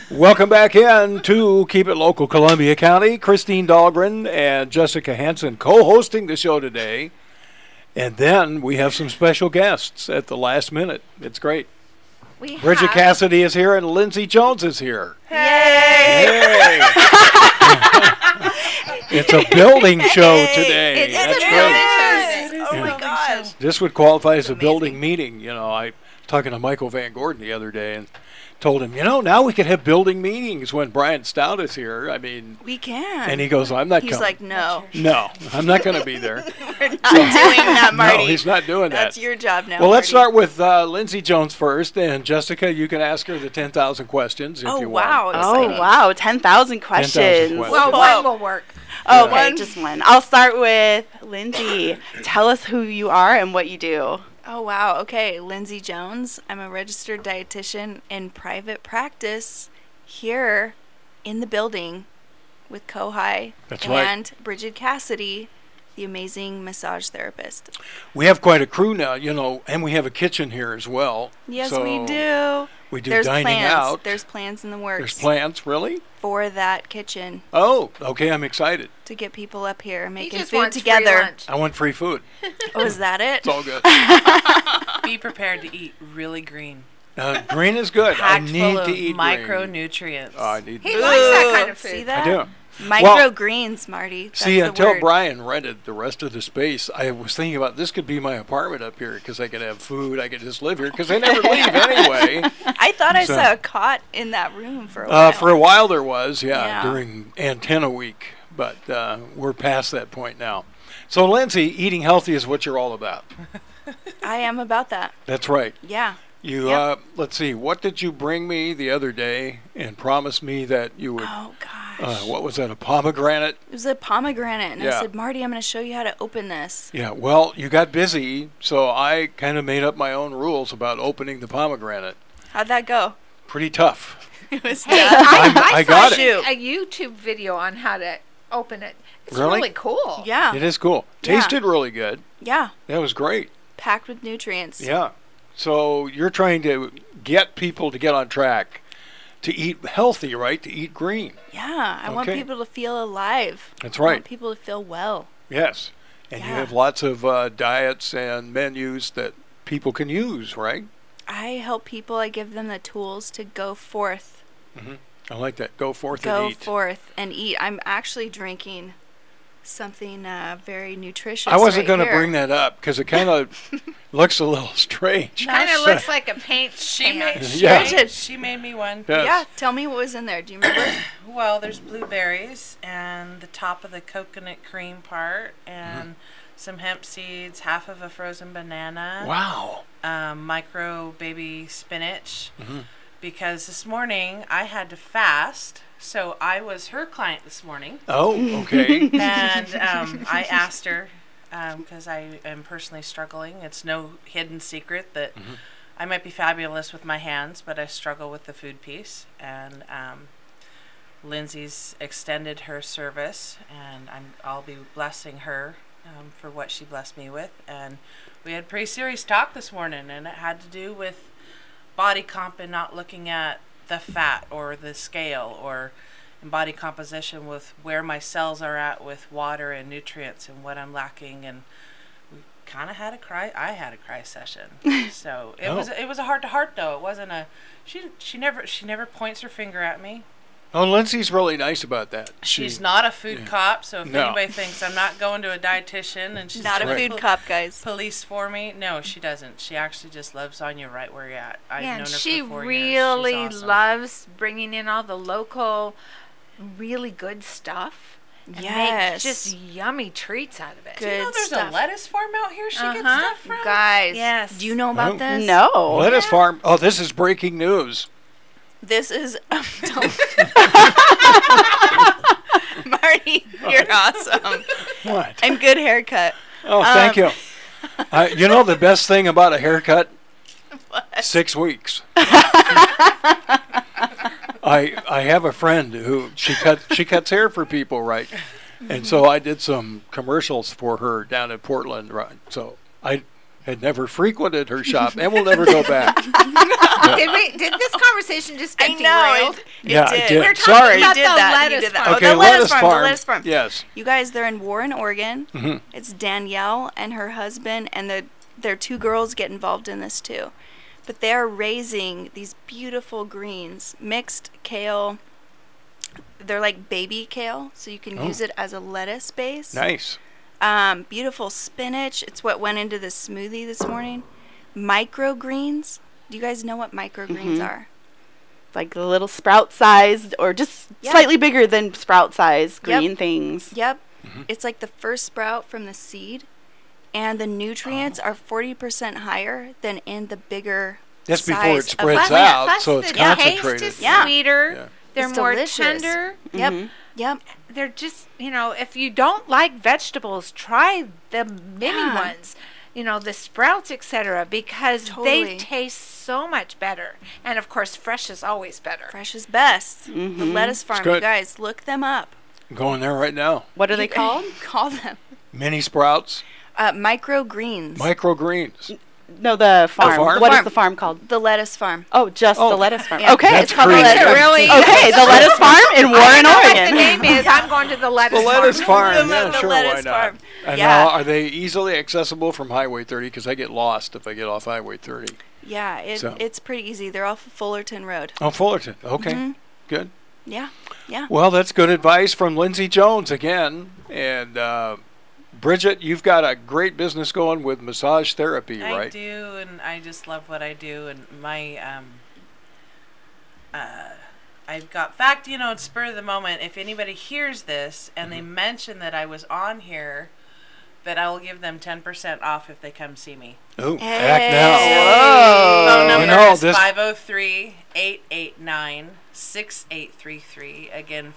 Welcome back in to Keep It Local Columbia County. Christine Dahlgren and Jessica Hansen co-hosting the show today. And then we have some special guests at the last minute. It's great. Bridget Cassidy is here and Lindsay Jones is here. Yay! Yay. It's a building show today. That's great. Oh my gosh. This would qualify as a building meeting. You know, I was talking to Michael Van Gordon the other day and told him, now we could have building meetings when Brian Stout is here. I mean, we can. And he goes, I'm not coming. He's like, no. No, I'm not going to be there. We're not doing that, Marty. No, he's not doing that. That's your job now, Well, let's Marty. start with Lindsay Jones first. And Jessica, you can ask her the 10,000 questions if you want. Oh, wow. 10,000 questions. 10,000 questions. Well, one will work. Oh, okay, just one. I'll start with Lindsay. Tell us who you are and what you do. Oh, wow. Okay, Lindsay Jones. I'm a registered dietitian in private practice here in the building with Kohai and Bridget Cassidy, the amazing massage therapist. We have quite a crew now, and we have a kitchen here as well. Yes, so we do. We do There's dining plans. out. There's plans in the works. There's plans, really? For that kitchen. Oh, okay, I'm excited. To get people up here making just food wants together. free lunch. I want free food. Oh, is that it? It's all good. Be prepared to eat really green. Green is good. Packed I need full to of eat micronutrients. green. I need He to. likes that kind of food. See that? I do. Microgreens, Marty. That's See, the until word. Brian rented the rest of the space, I was thinking about this could be my apartment up here because I could have food. I could just live here because I never leave anyway. I thought I saw a cot in that room for a while. For a while there was, Yeah. during Antenna Week. But we're past that point now. So, Lindsay, eating healthy is what you're all about. I am about that. That's right. Yeah. You, Yep. let's see, what did you bring me the other day and promise me that you would, Oh, gosh. what was that, a pomegranate? It was a pomegranate, and Yeah. I said, Marty, I'm going to show you how to open this. Yeah, well, you got busy, so I kind of made up my own rules about opening the pomegranate. How'd that go? Pretty tough. It was Hey, tough. I got saw it. a YouTube video on how to open it. It's Really? really cool. Yeah. It is cool. Yeah. Tasted really good. Yeah. That was great. Packed with nutrients. Yeah. So you're trying to get people to get on track to eat healthy, right? To eat green. Yeah. I want Okay. people to feel alive. That's I want right. people to feel well. Yes. And you Yeah. have lots of diets and menus that people can use, right? I help people. I give them the tools to go forth. I like that. Go forth Go and eat. forth and eat. I'm actually drinking something very nutritious. I wasn't going to bring that up because it kind of looks a little strange. Kind of looks like a paint can. Yeah. She made me one. Yes. Yeah, tell me what was in there. Do you remember? Well, there's blueberries and the top of the coconut cream part and some hemp seeds, half of a frozen banana. Wow. Micro baby spinach. Because this morning I had to fast, so I was her client this morning. Oh, okay. And I asked her, because I am personally struggling. It's no hidden secret that I might be fabulous with my hands, but I struggle with the food piece. And Lindsay's extended her service, and I'll be blessing her for what she blessed me with. And we had pretty serious talk this morning, and it had to do with body comp and not looking at the fat or the scale or in body composition with where my cells are at with water and nutrients and what I'm lacking. And we kind of had a cry. I had a cry session. So it was a heart to heart though. It wasn't a she never points her finger at me. Oh, Lindsay's really nice about that. She's not a food cop, so if No. anybody thinks I'm not going to a dietitian and she's Not a gonna food cop, guys. police for me, no, she doesn't. She actually just loves on you right where you're at. I've known And her she for 4 really years. She's awesome. loves bringing in all the local, really good stuff. And Yes. make just yummy treats out of it. Do you know Good there's stuff. a lettuce farm out here she gets Uh-huh. stuff from? Guys. Yes. Do you know about Oh. this? No. Lettuce farm. Oh, this is breaking news. This is Marty, you're awesome. What? And good haircut. Oh, thank you. You know the best thing about a haircut? 6 weeks. I have a friend who she cuts hair for people, right? And so I did some commercials for her down in Portland, right? So I had never frequented her shop and will never go back. Did this conversation just get derailed? Yeah, did. it did. We're talking Sorry. about You did the that. lettuce You did that. farm. Oh, Okay, the lettuce farm. The farm. lettuce farm. Yes. You guys, they're in Warren, Oregon. Mhm. It's Danielle and her husband, and their two girls get involved in this too. But they are raising these beautiful greens, mixed kale. They're like baby kale, so you can Oh. use it as a lettuce base. Nice. Beautiful spinach. It's what went into the smoothie this morning. Microgreens. Do you guys know what microgreens are? Like the little sprout sized or just Yeah. slightly bigger than sprout sized Yep. green things. Yep. It's like the first sprout from the seed, and the nutrients are 40% higher than in the bigger That's size before it of spreads plant. out, Plus so it's the concentrated. taste is Yeah. sweeter. Yeah. They're It's more delicious. tender. Yep. Mhm. Yep. They're just, if you don't like vegetables, try the mini Yeah. ones. The sprouts, etc., because Totally. they taste so much better. And of course, fresh is always better. Fresh is best. The Mhm. lettuce farm. You good. guys, look them up. I'm going there right now. What are they called? Call them. Mini sprouts, Microgreens. microgreens. No, the farm. farm? What is Farm. the farm called? The lettuce farm. Oh, just Oh. the lettuce farm. Yeah. Okay, That's it's called the crazy. lettuce farm. Really? Okay, the lettuce farm in I Warren, don't know what the Oregon. name is. I'm going to the lettuce The lettuce farm, The yeah, sure, why lettuce not? farm. And Yeah. now, are they easily accessible from Highway 30? Because I get lost if I get off Highway 30. Yeah, So. it's pretty easy. They're off of Fullerton Road. Oh, Fullerton. Okay, Mhm. good. Yeah. Yeah. Well, that's good advice from Lindsay Jones again. And Bridget, you've got a great business going with massage therapy, I right? do, and I just love what I do. And my, I've got fact, spur of the moment. If anybody hears this and they mention that I was on here, that I will give them 10% off if they come see me. Oh, Hey. act now. Phone You number know, is this- 503-889-6833. Again,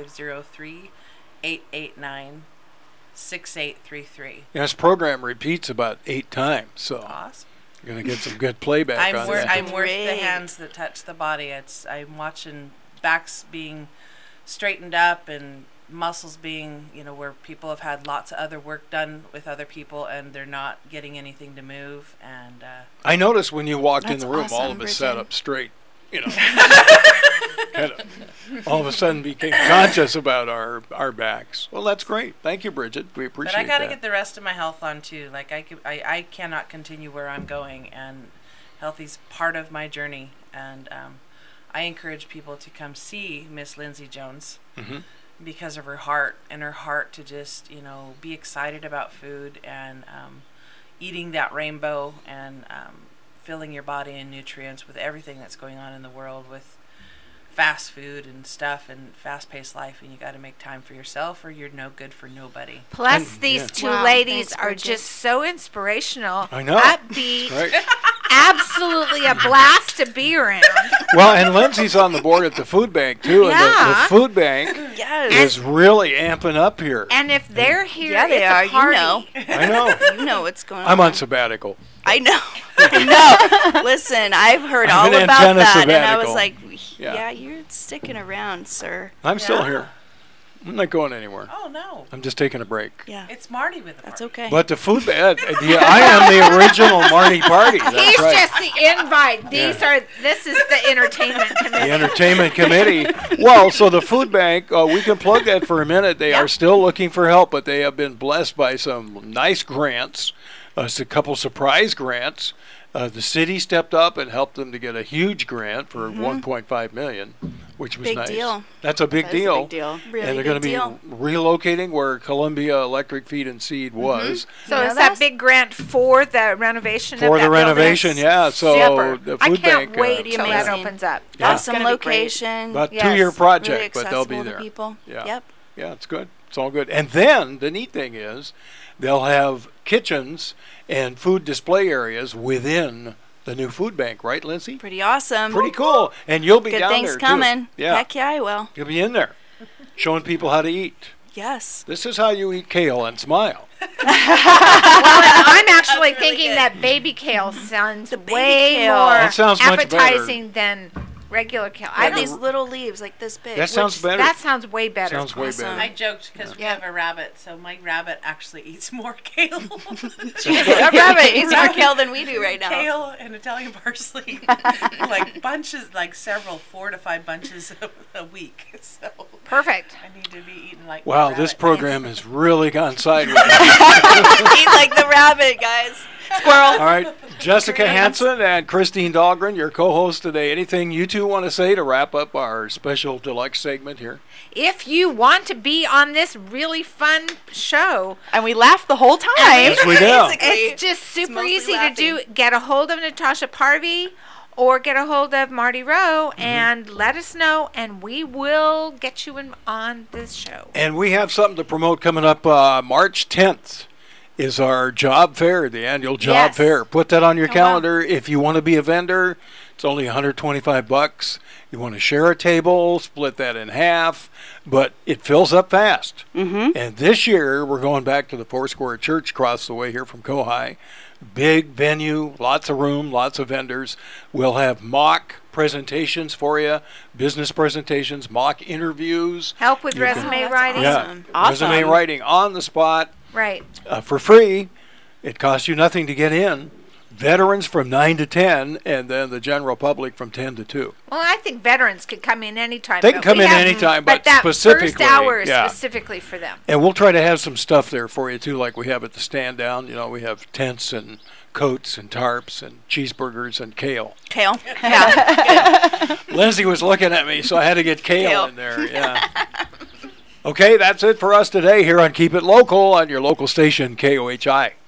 503-889-6833. This program repeats about 8 times, so Awesome. you're going to get some good playback on that. I'm worth the Great. hands that touch the body. I'm watching backs being straightened up and muscles being, where people have had lots of other work done with other people and they're not getting anything to move. And I noticed when you walked in That's the room, all awesome, of us sat Bridget. up straight. Kind of all of a sudden became conscious about our backs. Well, that's great. Thank you, Bridget. We appreciate but I got to that. get the rest of my health on too. Like I cannot continue where I'm going, and healthy's part of my journey. And I encourage people to come see Miss Lindsay Jones. Mhm. Because of her heart to just be excited about food and eating that rainbow and filling your body in nutrients with everything that's going on in the world with fast food and stuff and fast-paced life, and you got to make time for yourself or you're no good for nobody. Plus, And- these yeah. two Wow, ladies thanks, are Bridget. just so inspirational. I know. Upbeat. Right. Absolutely a blast to be around. Well, and Lindsay's on the board at the food bank too, and Yeah. the food bank Yes. is really amping up here. And if they're here, Yeah, they it's are, a you party. know. I know. You know what's going on. I'm on sabbatical. I know. No. Listen, I've heard I'm all an about antenna that, and I was sabbatical. like, Yeah. yeah, you're sticking around, sir. I'm still Yeah. here. I'm not going anywhere. Oh no, I'm just taking a break. Yeah. it's Marty with a That's party. okay. But the food bank, I am the original Marty Party. That's He's right. just the invite. This is the entertainment The committee. entertainment committee. Well, so the food bank, we can plug that for a minute. They are still looking for help, but they have been blessed by some nice grants. It's a couple surprise grants. The city stepped up and helped them to get a huge grant for $1.5 million, which was Big nice. deal. That's a big That is a deal. big deal. Really And they're big going to be deal. relocating where Columbia Electric Feed and Seed was So You know is that this? big grant for the renovation for of the that renovation. building? Yeah, so Super. the I food can't bank. wait Pretty till that amazing. opens up. Yeah. Awesome It's gonna be great. location. about Yes. 2-year really project, but they'll be accessible there. to people. Yeah. Yep. Yeah, it's good. It's all good. And then the neat thing is they'll have kitchens and food display areas within the new food bank, right, Lindsay? Pretty awesome. Pretty cool. And you'll be Good down things there coming. too. Yeah, Heck yeah, I will. you'll be in there showing people how to eat. Yes. This is how you eat kale and smile. I'm actually That's really thinking good. that baby kale sounds baby way kale. more That sounds much better. appetizing than regular kale. I I have these don't. little leaves like this big. That sounds better. That sounds way better. Sounds way Awesome. better. I joked because we have a rabbit, so my rabbit actually eats more kale. Our rabbit eats more kale than we do right now. Kale and Italian parsley, like bunches, like several 4 to 5 bunches a week. So Perfect. I need to be eating like. Wow, my this rabbit. program has really gone sideways. Eat like the rabbit, guys. Squirrel. All right, Jessica Hansen and Christine Dahlgren, your co-host today. Anything you two want to say to wrap up our special deluxe segment here? If you want to be on this really fun show, And we laughed the whole time. Yes, we do. Basically. it's just super mostly easy laughing. to do. Get a hold of Natasha Parvey or get a hold of Marty Rowe Mm-hmm. and let us know, and we will get you on this show. And we have something to promote coming up March 10th. Is our job fair, the annual job Yes. fair. Put that on your wow. calendar. If you want to be a vendor, it's only $125. You want to share a table, split that in half, but it fills up fast. Mm-hmm. And this year, we're going back to the Foursquare Church across the way here from Kohai. Big venue, lots of room, lots of vendors. We'll have mock presentations for you, business presentations, mock interviews. Help with You can- resume that's writing. awesome. Yeah, resume Awesome. writing on the spot. Right. For free. It costs you nothing to get in. Veterans from 9 to 10, and then the general public from 10 to 2. Well, I think veterans could come in anytime. They can but come we in have- anytime, but that specifically, first hour is yeah. specifically for them. And we'll try to have some stuff there for you, too, like we have at the stand down. You know, we have tents and coats and tarps and cheeseburgers and kale. Kale. Lindsay was looking at me, so I had to get kale Kale. in there. Yeah. Okay, that's it for us today here on Keep It Local on your local station, KOHI.